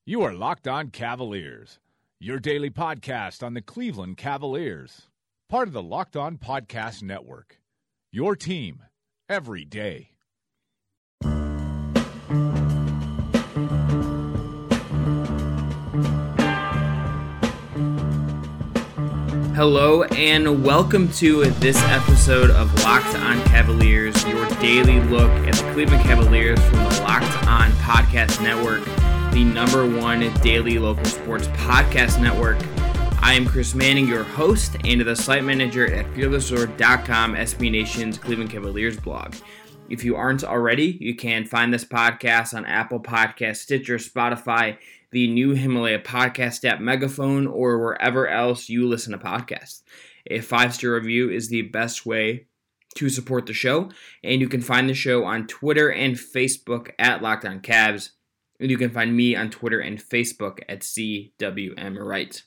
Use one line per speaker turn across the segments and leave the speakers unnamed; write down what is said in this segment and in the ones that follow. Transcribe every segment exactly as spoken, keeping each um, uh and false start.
You are Locked On Cavaliers, your daily podcast on the Cleveland Cavaliers. Part of the Locked On Podcast Network, your team every day.
Hello and welcome to this episode of Locked On Cavaliers, your daily look at the Cleveland Cavaliers from the Locked On Podcast Network, the number one daily local sports podcast network. I am Chris Manning, your host and the site manager at fearless sword dot com, S B Nation's Cleveland Cavaliers blog. If you aren't already, you can find this podcast on Apple Podcasts, Stitcher, Spotify, the new Himalaya podcast app, Megaphone, or wherever else you listen to podcasts. A five-star review is the best way to support the show, and you can find the show on Twitter and Facebook at Locked On Cavs, and you can find me on Twitter and Facebook at C W M Wright.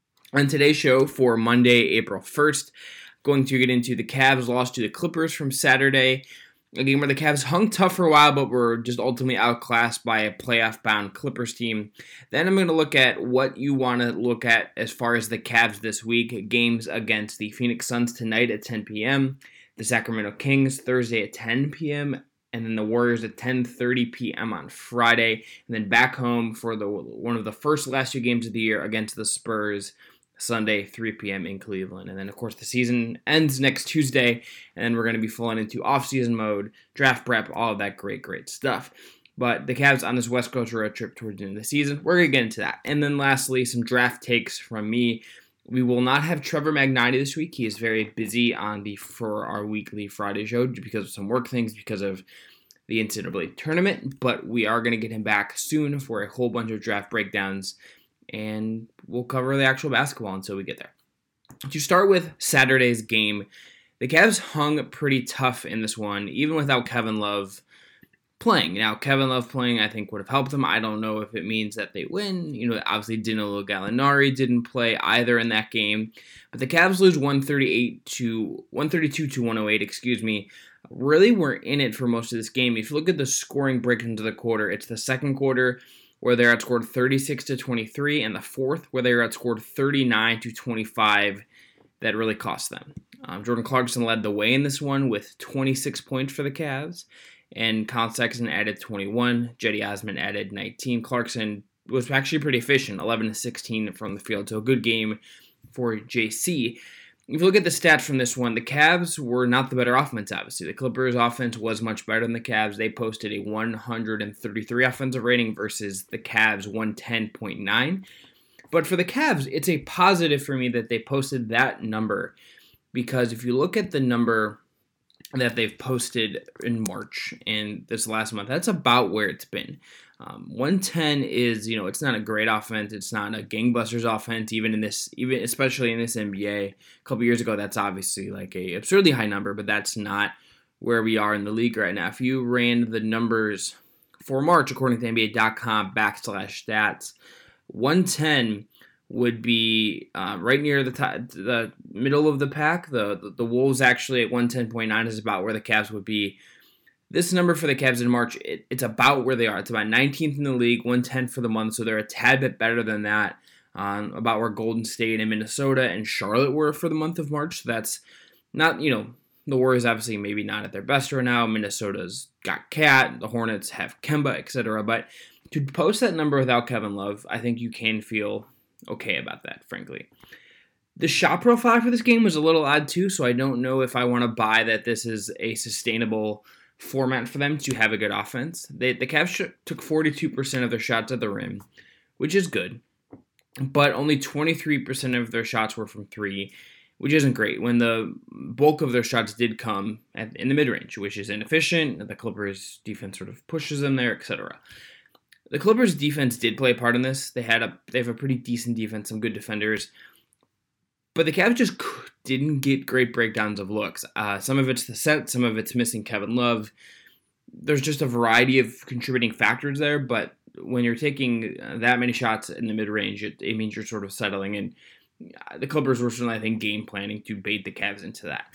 On today's show for Monday, April first, going to get into the Cavs loss to the Clippers from Saturday, a game where the Cavs hung tough for a while, but were just ultimately outclassed by a playoff-bound Clippers team. Then I'm going to look at what you want to look at as far as the Cavs this week. Games against the Phoenix Suns tonight at ten p.m., the Sacramento Kings Thursday at ten p.m., and then the Warriors at ten thirty p.m. on Friday, and then back home for the one of the first last two games of the year against the Spurs Sunday, three p.m. in Cleveland. And then, of course, the season ends next Tuesday, and then we're going to be falling into off-season mode, draft prep, all of that great, great stuff. But the Cavs on this West Coast road trip towards the end of the season, we're going to get into that. And then lastly, some draft takes from me. We will not have Trevor Magnitti this week. He is very busy on the for our weekly Friday show because of some work things, because of the N C double A tournament. But we are going to get him back soon for a whole bunch of draft breakdowns, and we'll cover the actual basketball until we get there. To start with Saturday's game, the Cavs hung pretty tough in this one, even without Kevin Love playing. Now, Kevin Love playing, I think, would have helped them. I don't know if it means that they win. You know, obviously, Danilo Gallinari didn't play either in that game. But the Cavs lose one thirty-eight to one thirty-two to one oh eight, excuse me. Really were in it for most of this game. If you look at the scoring break into the quarter, it's the second quarter where they're outscored thirty-six to twenty-three, and the fourth where they were outscored thirty-nine to twenty-five that really cost them. Um, Jordan Clarkson led the way in this one with twenty-six points for the Cavs, and Colin Sexton added twenty-one. Cedi Osman added nineteen. Clarkson was actually pretty efficient, eleven to sixteen from the field, so a good game for J C. If you look at the stats from this one, the Cavs were not the better offense, obviously. The Clippers' offense was much better than the Cavs. They posted a one thirty-three offensive rating versus the Cavs' one ten point nine. But for the Cavs, it's a positive for me that they posted that number, because if you look at the number that they've posted in March and this last month, that's about where it's been. Um, one ten is, you know, it's not a great offense. It's not a gangbusters offense, even in this, even especially in this N B A. A couple years ago, that's obviously like a absurdly high number, but that's not where we are in the league right now. If you ran the numbers for March, according to N B A dot com backslash stats, one ten would be uh, right near the top, the middle of the pack. The, the the Wolves actually at one ten point nine is about where the Cavs would be. This number for the Cavs in March, it, it's about where they are. It's about nineteenth in the league, one ten for the month, so they're a tad bit better than that, um, about where Golden State and Minnesota and Charlotte were for the month of March. So that's not, you know, the Warriors obviously maybe not at their best right now. Minnesota's got Cat, the Hornets have Kemba, et cetera. But to post that number without Kevin Love, I think you can feel okay about that, frankly. The shot profile for this game was a little odd too, so I don't know if I want to buy that this is a sustainable format for them to have a good offense. They, the Cavs sh- took forty-two percent of their shots at the rim, which is good, but only twenty-three percent of their shots were from three, which isn't great when the bulk of their shots did come at, in the mid-range, which is inefficient. The Clippers' defense sort of pushes them there, et cetera. The Clippers' defense did play a part in this. They had a they have a pretty decent defense, some good defenders. But the Cavs just didn't get great breakdowns of looks. Uh, some of it's the set, some of it's missing Kevin Love. There's just a variety of contributing factors there, but when you're taking that many shots in the mid-range, it, it means you're sort of settling. And the Clippers were certainly, I think, game planning to bait the Cavs into that.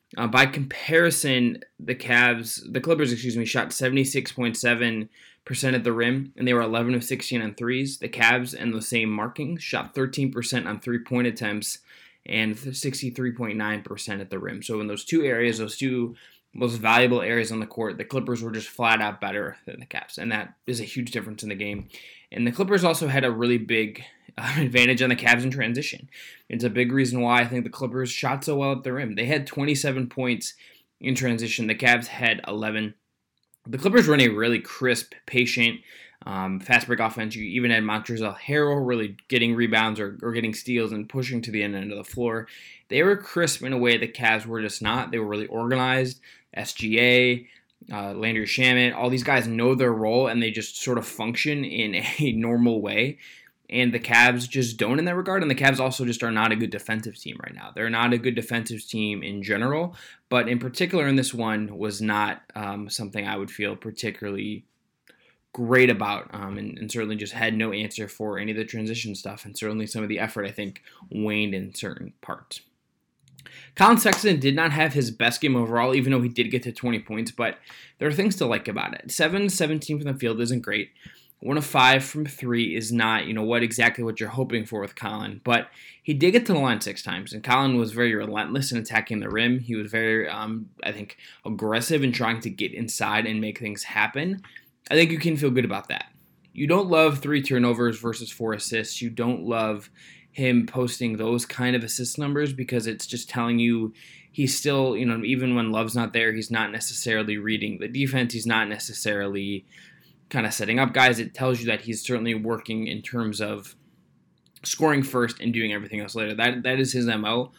Uh, by comparison, the Cavs, the Clippers, excuse me, shot seventy-six point seven percent at the rim, and they were eleven of sixteen on threes. The Cavs, and the same markings, shot thirteen percent on three-point attempts and sixty-three point nine percent at the rim. So in those two areas, those two most valuable areas on the court, the Clippers were just flat out better than the Cavs, and that is a huge difference in the game. And the Clippers also had a really big uh, advantage on the Cavs in transition. It's a big reason why I think the Clippers shot so well at the rim. They had twenty-seven points in transition. The Cavs had eleven. The Clippers run a really crisp, patient, um, fast break offense. You even had Montrezl Harrell really getting rebounds or, or getting steals and pushing to the end, end of the floor. They were crisp in a way the Cavs were just not. They were really organized. S G A, uh, Landry Shamet, all these guys know their role and they just sort of function in a normal way. And the Cavs just don't in that regard. And the Cavs also just are not a good defensive team right now. They're not a good defensive team in general, but in particular in this one was not um, something I would feel particularly great about, um, and, and certainly just had no answer for any of the transition stuff. And certainly some of the effort, I think, waned in certain parts. Collin Sexton did not have his best game overall, even though he did get to twenty points, but there are things to like about it. seven seventeen from the field isn't great. One of five from three is not, you know, what exactly what you're hoping for with Collin, but he did get to the line six times, and Collin was very relentless in attacking the rim. He was very, um, I think, aggressive in trying to get inside and make things happen. I think you can feel good about that. You don't love three turnovers versus four assists. You don't love him posting those kind of assist numbers because it's just telling you he's still, you know, even when Love's not there, he's not necessarily reading the defense. He's not necessarily kind of setting up guys. It tells you that he's certainly working in terms of scoring first and doing everything else later. That that is his M O.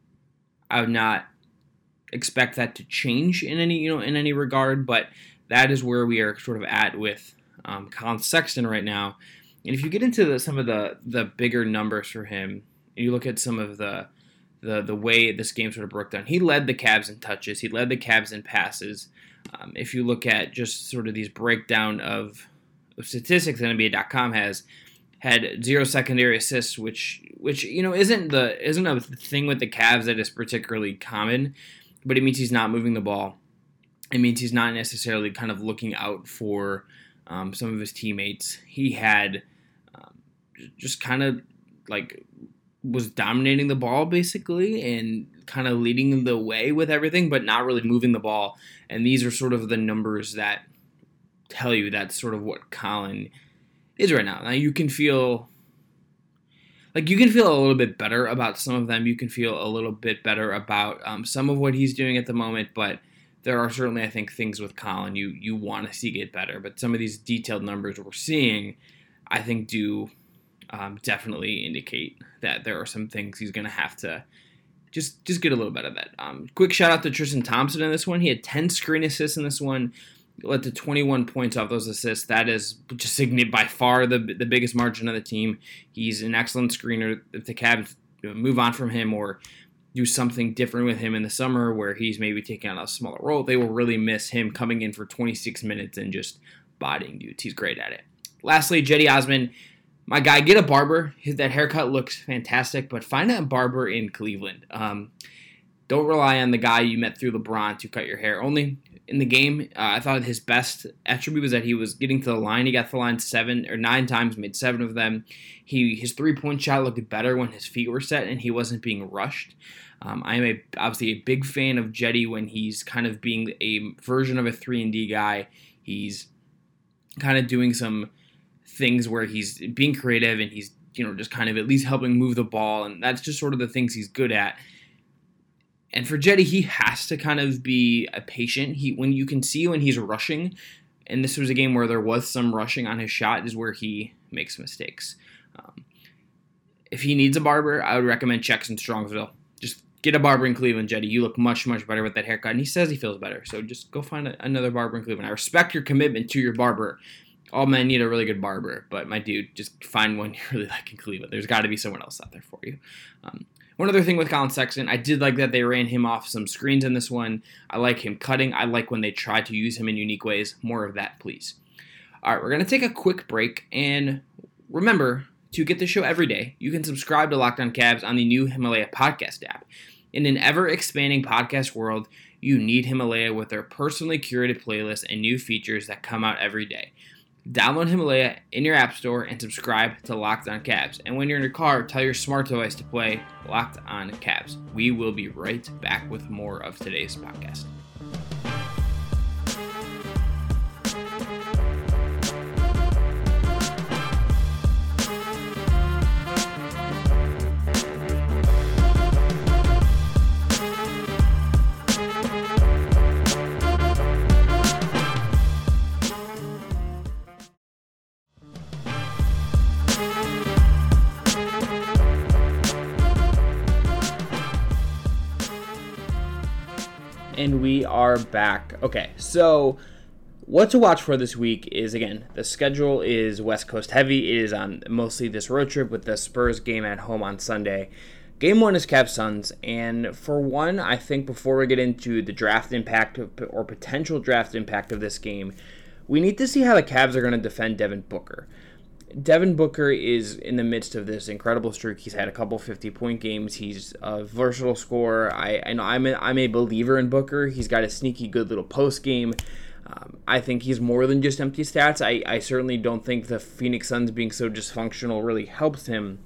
I would not expect that to change in any, you know, in any regard, but that is where we are sort of at with um, Collin Sexton right now. And if you get into the, some of the, the bigger numbers for him, and you look at some of the, the the way this game sort of broke down, he led the Cavs in touches. He led the Cavs in passes. Um, if you look at just sort of these breakdown of, of statistics that N B A dot com has, had zero secondary assists, which which you know isn't the isn't a thing with the Cavs that is particularly common, but it means he's not moving the ball. It means he's not necessarily kind of looking out for um, some of his teammates. He had um, just kind of like was dominating the ball basically and kind of leading the way with everything, but not really moving the ball. And these are sort of the numbers that tell you that's sort of what Collin is right now. Now you can feel like you can feel a little bit better about some of them. You can feel a little bit better about um, some of what he's doing at the moment, but there are certainly, I think, things with Collin you you want to see get better. But some of these detailed numbers we're seeing, I think, do um, definitely indicate that there are some things he's going to have to just just get a little better at. Um, quick shout out to Tristan Thompson in this one. He had ten screen assists in this one, led to twenty-one points off those assists. That is just by far the the biggest margin of the team. He's an excellent screener. If the Cavs move on from him or do something different with him in the summer where he's maybe taking on a smaller role, they will really miss him coming in for twenty-six minutes and just bodying dudes. He's great at it. Lastly, Cedi Osman, my guy, get a barber. His, that haircut looks fantastic, but find a barber in Cleveland. Um, don't rely on the guy you met through LeBron to cut your hair. Only in the game, uh, I thought his best attribute was that he was getting to the line. He got to the line seven or nine times, made seven of them. He his three-point shot looked better when his feet were set and he wasn't being rushed. Um, I am a, obviously a big fan of Cedi when he's kind of being a version of a three and D guy. He's kind of doing some things where he's being creative and he's, you know, just kind of at least helping move the ball, and that's just sort of the things he's good at. And for Cedi, he has to kind of be a patient. He when you can see when he's rushing, and this was a game where there was some rushing on his shot, is where he makes mistakes. Um, if he needs a barber, I would recommend checks in Strongsville. Just get a barber in Cleveland, Cedi. You look much, much better with that haircut. And he says he feels better. So just go find a, another barber in Cleveland. I respect your commitment to your barber. All men need a really good barber. But my dude, just find one you really like in Cleveland. There's got to be someone else out there for you. Um, one other thing with Collin Sexton, I did like that they ran him off some screens in this one. I like him cutting. I like when they try to use him in unique ways. More of that, please. All right, we're going to take a quick break. And remember, to get the show every day, you can subscribe to Locked On Cavs on the new Himalaya podcast app. In an ever-expanding podcast world, you need Himalaya with their personally curated playlists and new features that come out every day. Download Himalaya in your app store and subscribe to Locked On Cavs. And when you're in your car, tell your smart device to play Locked On Cavs. We will be right back with more of today's podcast. And we are back. Okay, so what to watch for this week is, again, the schedule is West Coast heavy. It is on mostly this road trip with the Spurs game at home on Sunday. Game one is Cavs Suns, and for one, I think before we get into the draft impact or potential draft impact of this game, we need to see how the Cavs are going to defend Devin Booker. Devin Booker is in the midst of this incredible streak. He's had a couple fifty-point games. He's a versatile scorer. I, I know I'm a, I'm a believer in Booker. He's got a sneaky good little post game. Um, I think he's more than just empty stats. I, I certainly don't think the Phoenix Suns being so dysfunctional really helps him.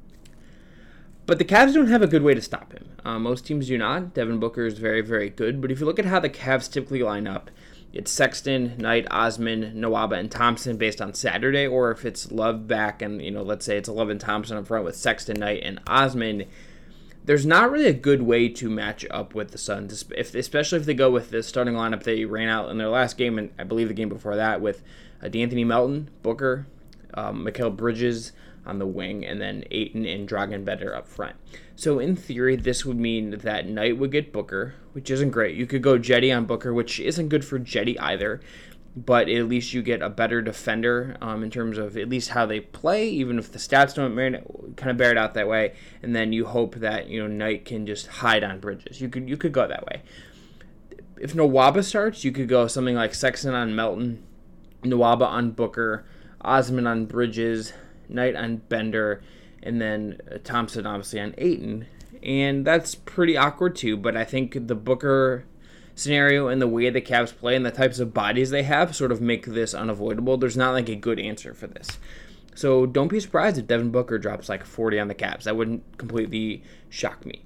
But the Cavs don't have a good way to stop him. Uh, most teams do not. Devin Booker is very, very good. But if you look at how the Cavs typically line up, it's Sexton, Knight, Osman, Nwaba, and Thompson based on Saturday, or if it's Love back and, you know, let's say it's Love and Thompson up front with Sexton, Knight, and Osman, there's not really a good way to match up with the Suns, if, especially if they go with the starting lineup they ran out in their last game, and I believe the game before that, with uh, D'Anthony Melton, Booker, um, Mikal Bridges on the wing, and then Ayton and Dragan Bender up front. So in theory, this would mean that Knight would get Booker, which isn't great. You could go Jetty on Booker, which isn't good for Jetty either, but at least you get a better defender um, in terms of at least how they play, even if the stats don't kind of bear it out that way. And then you hope that, you know, Knight can just hide on Bridges. You could you could go that way. If Nwaba starts, you could go something like Sexton on Melton, Nwaba on Booker, Osman on Bridges, Knight on Bender, and then Thompson obviously on Ayton. And that's pretty awkward too, but I think the Booker scenario and the way the Cavs play and the types of bodies they have sort of make this unavoidable. There's not like a good answer for this. So don't be surprised if Devin Booker drops like forty on the Cavs. That wouldn't completely shock me.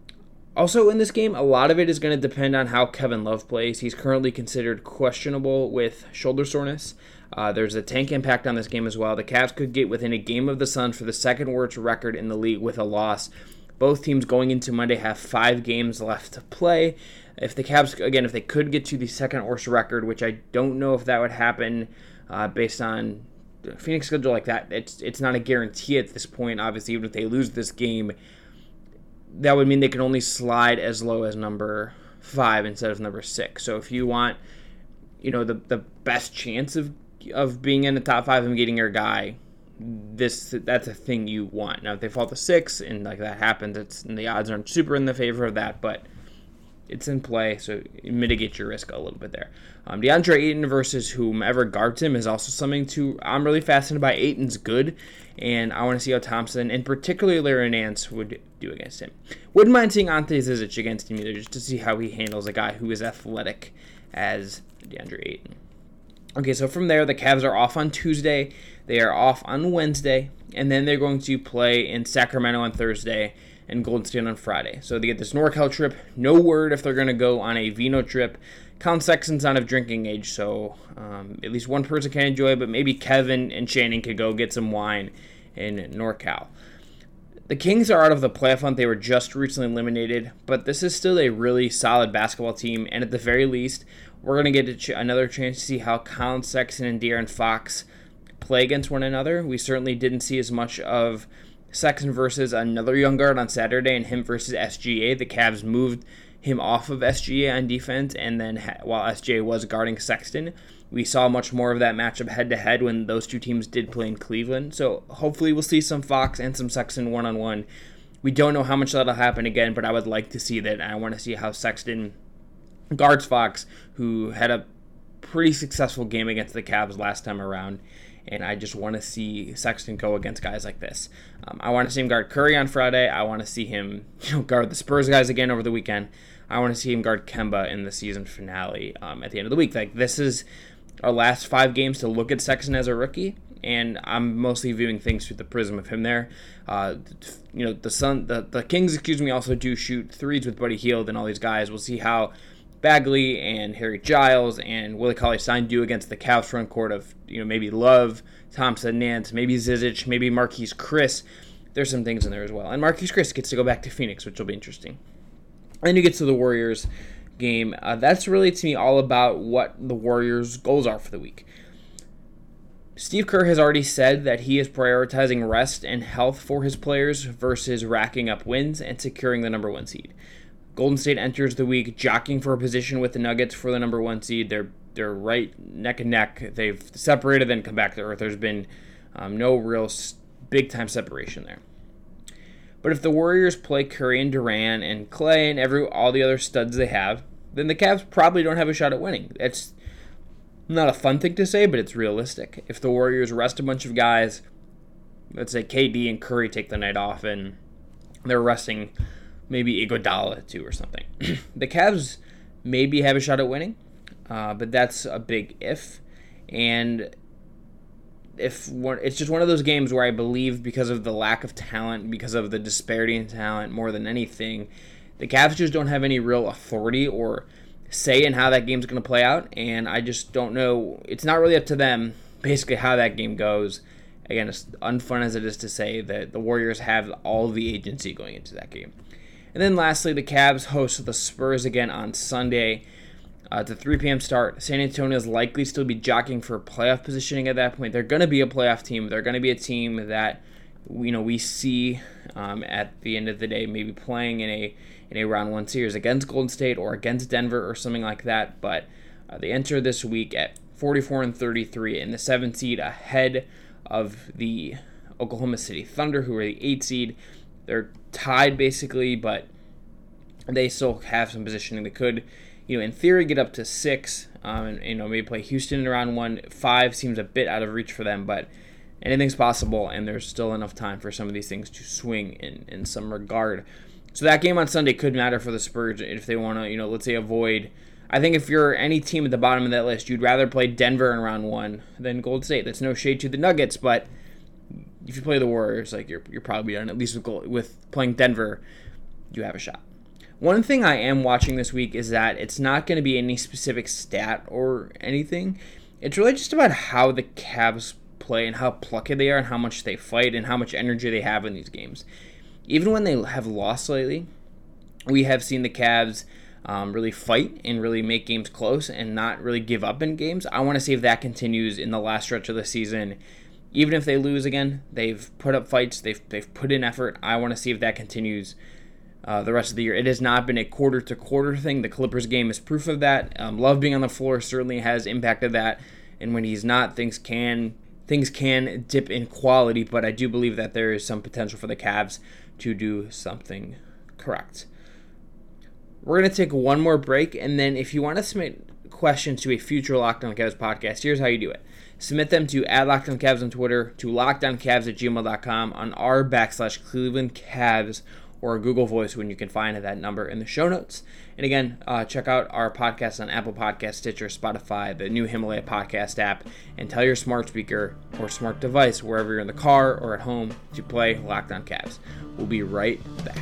Also in this game, a lot of it is going to depend on how Kevin Love plays. He's currently considered questionable with shoulder soreness. Uh, there's a tank impact on this game as well. The Cavs could get within a game of the Suns for the second worst record in the league with a loss. Both teams going into Monday have five games left to play. If the Cavs, again, if they could get to the second worst record, which I don't know if that would happen uh, based on the Phoenix schedule like that, it's it's not a guarantee at this point. Obviously, even if they lose this game, that would mean they can only slide as low as number five instead of number six. So if you want, you know, the the best chance of of being in the top five and getting your guy, this that's a thing you want. Now if they fall to six and like that happens, it's and the odds aren't super in the favor of that, but it's in play, so you mitigate your risk a little bit there. Um, DeAndre Ayton versus whomever guards him is also something to I'm really fascinated by. Ayton's good, and I want to see how Thompson and particularly Larry Nance would do against him. Wouldn't mind seeing Ante Zizic against him either, just to see how he handles a guy who is athletic as DeAndre Ayton. Okay, so from there, the Cavs are off on Tuesday. They are off on Wednesday, and then they're going to play in Sacramento on Thursday and Golden State on Friday. So they get this NorCal trip. No word if they're going to go on a Vino trip. Colin Sexton's not of drinking age, so um, at least one person can enjoy it, but maybe Kevin and Shannon could go get some wine in NorCal. The Kings are out of the playoff hunt. They were just recently eliminated, but this is still a really solid basketball team, and at the very least, we're going to get a ch- another chance to see how Colin Sexton and De'Aaron Fox play against one another. We certainly didn't see as much of Sexton versus another young guard on Saturday and him versus S G A. The Cavs moved him off of S G A on defense, and then ha- while S G A was guarding Sexton, we saw much more of that matchup head-to-head when those two teams did play in Cleveland. So hopefully we'll see some Fox and some Sexton one-on-one. We don't know how much that'll happen again, but I would like to see that. I want to see how Sexton guards Fox, who had a pretty successful game against the Cavs last time around. and I just want to see Sexton go against guys like this. Um, I want to see him guard Curry on Friday. I want to see him you know, guard the Spurs guys again over the weekend. I want to see him guard Kemba in the season finale um, at the end of the week. Like, this is our last five games to look at Sexton as a rookie, and I'm mostly viewing things through the prism of him there. Uh, you know, the Sun, the, the Kings, excuse me, also do shoot threes with Buddy Hield and all these guys. We'll see how Bagley and Harry Giles and Willie Cauley-Stein do against the Cavs front court of, you know, maybe Love, Thompson, Nance, maybe Zizic, maybe Marquise Chris. There's some things in there as well. And Marquise Chris gets to go back to Phoenix, which will be interesting. And then you get to the Warriors game. Uh, that's really, to me, all about what the Warriors' goals are for the week. Steve Kerr has already said that he is prioritizing rest and health for his players versus racking up wins and securing the number one seed. Golden State enters the week jockeying for a position with the Nuggets for the number one seed. They're they're right neck and neck. They've separated, then come back to earth. There's been um, no real big-time separation there. But if the Warriors play Curry and Durant and Clay and every all the other studs they have, then the Cavs probably don't have a shot at winning. It's not a fun thing to say, but it's realistic. If the Warriors rest a bunch of guys, let's say K D and Curry take the night off, and they're resting maybe Iguodala too or something, the Cavs maybe have a shot at winning, uh, but that's a big if. And if one, it's just one of those games where I believe because of the lack of talent, because of the disparity in talent more than anything, the Cavs just don't have any real authority or say in how that game's going to play out, and I just don't know. It's not really up to them, basically, how that game goes. Again, as unfun as it is to say, that the Warriors have all the agency going into that game. And then lastly, the Cavs host the Spurs again on Sunday. Uh, it's a three p.m. start. San Antonio is likely still be jockeying for playoff positioning at that point. They're going to be a playoff team. They're going to be a team that you know we see um, at the end of the day maybe playing in a in a round one series against Golden State or against Denver or something like that. But uh, they enter this week at forty-four and thirty-three in the seventh seed, ahead of the Oklahoma City Thunder, who are the eighth seed. They're tied basically, but they still have some positioning. They could, you know, in theory, get up to six. Um, and you know, maybe play Houston in round one. Five seems a bit out of reach for them, but anything's possible, and there's still enough time for some of these things to swing in in some regard. So that game on Sunday could matter for the Spurs if they want to, you know, let's say avoid. I think if you're any team at the bottom of that list, you'd rather play Denver in round one than Golden State. That's no shade to the Nuggets, but if you play the Warriors, like you're you're probably done. At least with goal, with playing Denver, you have a shot. One thing I am watching this week is that it's not going to be any specific stat or anything. It's really just about how the Cavs play and how plucky they are and how much they fight and how much energy they have in these games. Even when they have lost lately, we have seen the Cavs um, really fight and really make games close and not really give up in games. I want to see if that continues in the last stretch of the season. Even if they lose again, they've put up fights, they've they've put in effort. I want to see if that continues uh, the rest of the year. It has not been a quarter-to-quarter thing. The Clippers game is proof of that. Um, Love being on the floor certainly has impacted that, and when he's not, things can things can dip in quality, but I do believe that there is some potential for the Cavs to do something correct. We're going to take one more break, and then if you want to submit questions to a future Locked On Cavs podcast, here's how you do it. Submit them to at Locked On Cavs on Twitter, to lockedOnCavs at gmail dot com, on our backslash Cleveland Cavs, or Google Voice when you can find that number in the show notes. And again, uh, check out our podcast on Apple Podcasts, Stitcher, Spotify, the new Himalaya podcast app, and tell your smart speaker or smart device, wherever you're in the car or at home, to play Locked On Cavs. We'll be right back.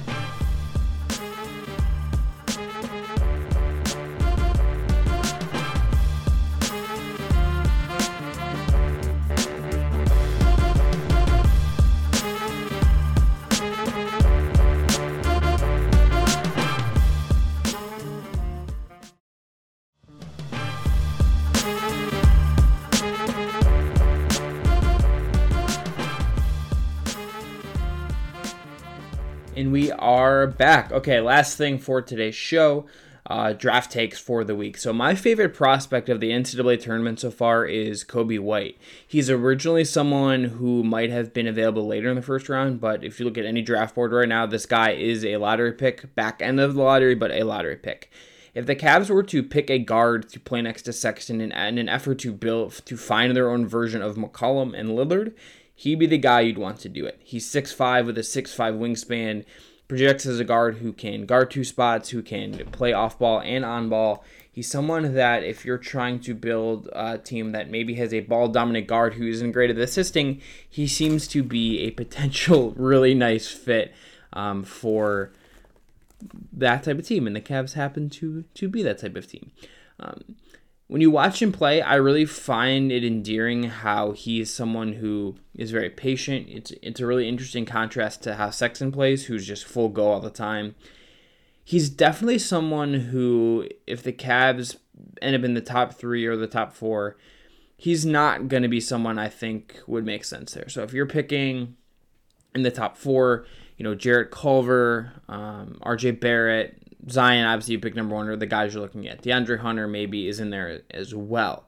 And we are back. Okay, last thing for today's show, uh, draft takes for the week. So my favorite prospect of the N C double A tournament so far is Coby White. He's originally someone who might have been available later in the first round, but if you look at any draft board right now, this guy is a lottery pick, back end of the lottery, but a lottery pick. If the Cavs were to pick a guard to play next to Sexton in, in an effort to build to find their own version of McCollum and Lillard, he'd be the guy you'd want to do it. He's six five with a six five wingspan, projects as a guard who can guard two spots, who can play off ball and on ball. He's someone that if you're trying to build a team that maybe has a ball-dominant guard who isn't great at assisting, he seems to be a potential really nice fit um, for that type of team, and the Cavs happen to to be that type of team. Um, when you watch him play, I really find it endearing how he is someone who is very patient. It's it's a really interesting contrast to how Sexton plays, who's just full go all the time. He's definitely someone who, if the Cavs end up in the top three or the top four, he's not going to be someone I think would make sense there. So if you're picking in the top four, you know, Jarrett Culver, um, R J Barrett, Zion, obviously you pick number one, or the guys you're looking at. DeAndre Hunter maybe is in there as well.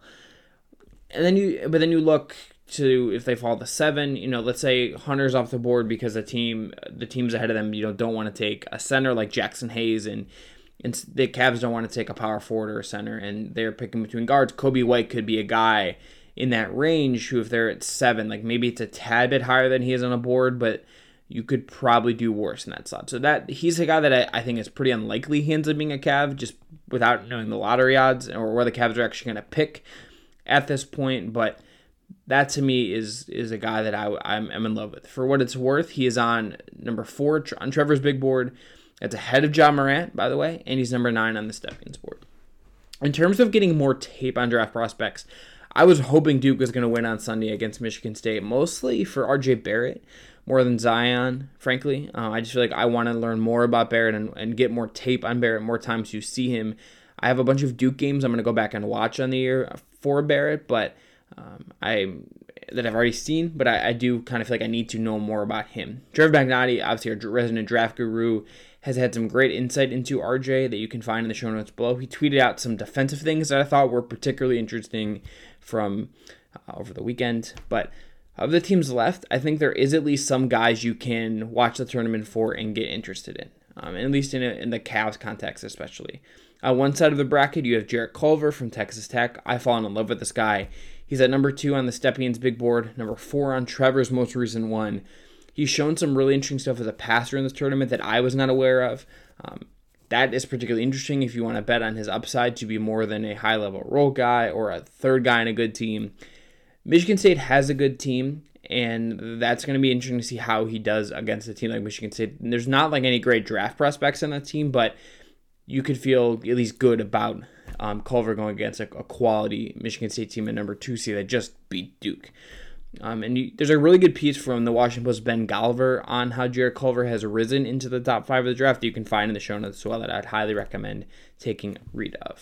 And then you, but then you look to if they fall to seven, you know, let's say Hunter's off the board because the team, the teams ahead of them, you know, don't want to take a center like Jackson Hayes, and, and the Cavs don't want to take a power forward or a center, and they're picking between guards. Kobe White could be a guy in that range who, if they're at seven, like maybe it's a tad bit higher than he is on a board, but you could probably do worse in that slot. So that he's a guy that I, I think is pretty unlikely he ends up being a Cav, just without knowing the lottery odds or where the Cavs are actually going to pick at this point. But that to me is is a guy that I, I'm, I'm in love with. For what it's worth, he is on number four on Trevor's big board. That's ahead of Ja Morant, by the way, and he's number nine on the Stephen's board. In terms of getting more tape on draft prospects, I was hoping Duke was going to win on Sunday against Michigan State, mostly for R J Barrett, more than Zion, frankly. Uh, I just feel like I want to learn more about Barrett and, and get more tape on Barrett, more times to see him. I have a bunch of Duke games I'm going to go back and watch on the year for Barrett, but um, I that I've already seen, but I, I do kind of feel like I need to know more about him. Trevor Magnotti, obviously our resident draft guru, has had some great insight into R J that you can find in the show notes below. He tweeted out some defensive things that I thought were particularly interesting from uh, over the weekend, but of the teams left, I think there is at least some guys you can watch the tournament for and get interested in, um, at least in, a, in the Cavs context especially. On one side of the bracket, you have Jarrett Culver from Texas Tech. I've fallen in love with this guy. He's at number two on the Steppian's big board, number four on Trevor's most recent one. He's shown some really interesting stuff as a passer in this tournament that I was not aware of. Um, that is particularly interesting if you want to bet on his upside to be more than a high-level role guy or a third guy in a good team. Michigan State has a good team, and that's going to be interesting to see how he does against a team like Michigan State. And there's not like any great draft prospects on that team, but you could feel at least good about um, Culver going against a, a quality Michigan State team at number two seed that just beat Duke. Um, and you, there's a really good piece from the Washington Post's Ben Golliver on how Jarrett Culver has risen into the top five of the draft that you can find in the show notes as well, that I'd highly recommend taking a read of.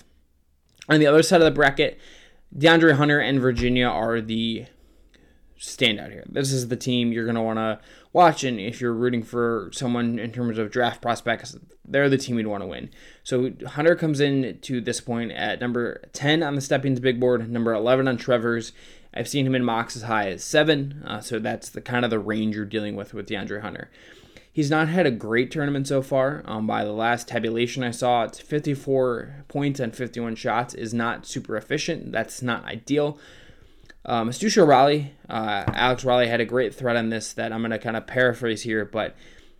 On the other side of the bracket, DeAndre Hunter and Virginia are the standout here. This is the team you're going to want to watch, and if you're rooting for someone in terms of draft prospects, they're the team you'd want to win. So Hunter comes in to this point at number ten on the Steppian's big board, number eleven on Trevor's. I've seen him in mocks as high as seven, uh, so that's the kind of the range you're dealing with with DeAndre Hunter. He's not had a great tournament so far. Um, by the last tabulation I saw, it's fifty-four points and fifty-one shots is not super efficient. That's not ideal. Um, Astucia Raleigh, uh, Alex Raleigh had a great thread on this that I'm going to kind of paraphrase here, but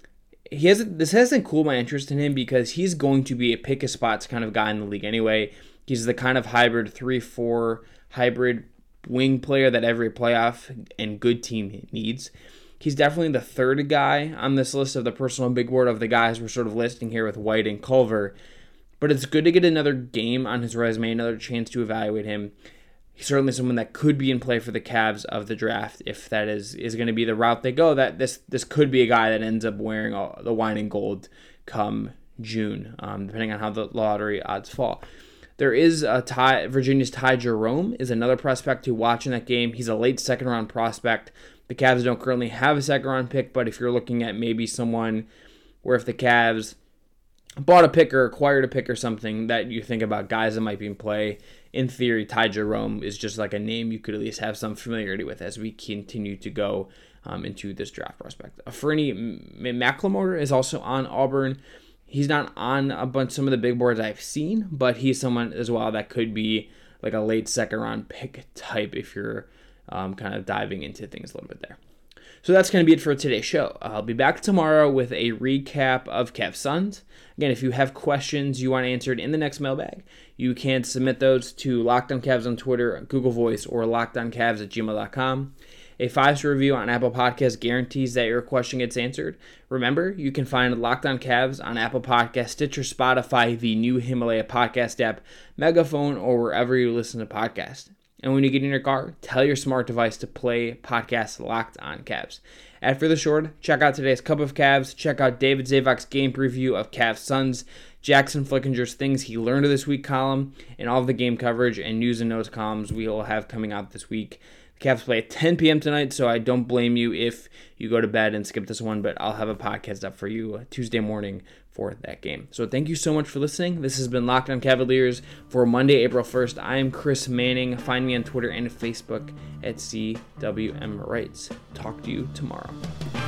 he has this hasn't cooled my interest in him because he's going to be a pick a spots kind of guy in the league anyway. He's the kind of hybrid three four hybrid wing player that every playoff and good team needs. He's definitely the third guy on this list of the personal big board of the guys we're sort of listing here with White and Culver. But it's good to get another game on his resume, another chance to evaluate him. He's certainly someone that could be in play for the Cavs of the draft if that is, is going to be the route they go. That this this could be a guy that ends up wearing all the wine and gold come June, um, depending on how the lottery odds fall. There is a Ty, Virginia's Ty Jerome is another prospect to watch in that game. He's a late second round prospect. The Cavs don't currently have a second round pick, but if you're looking at maybe someone where if the Cavs bought a pick or acquired a pick or something that you think about guys that might be in play, in theory, Ty Jerome is just like a name you could at least have some familiarity with as we continue to go um, into this draft prospect. Fernie McLemore is also on Auburn. he's not on a bunch some of the big boards I've seen, but he's someone as well that could be like a late second round pick type if you're um, kind of diving into things a little bit there. So that's going to be it for today's show. I'll be back tomorrow with a recap of Cavs Suns. Again, if you have questions you want answered in the next mailbag, you can submit those to Locked On Cavs on Twitter, Google Voice, or lockedoncavs at gmail dot com. A five-star review on Apple Podcasts guarantees that your question gets answered. Remember, you can find Locked On Cavs on Apple Podcasts, Stitcher, Spotify, the new Himalaya podcast app, Megaphone, or wherever you listen to podcasts. And when you get in your car, tell your smart device to play podcast Locked On Cavs. After the short, check out today's Cup of Cavs. Check out David Zavok's game preview of Cavs Suns, Jackson Flickinger's Things He Learned This Week column, and all of the game coverage and news and notes columns we will have coming out this week. The Cavs play at ten p.m. tonight, so I don't blame you if you go to bed and skip this one, but I'll have a podcast up for you Tuesday morning for that game. So thank you so much for listening. This has been Locked On Cavaliers for Monday, April first. I am Chris Manning. Find me on Twitter and Facebook at C W M Rights. Talk to you tomorrow.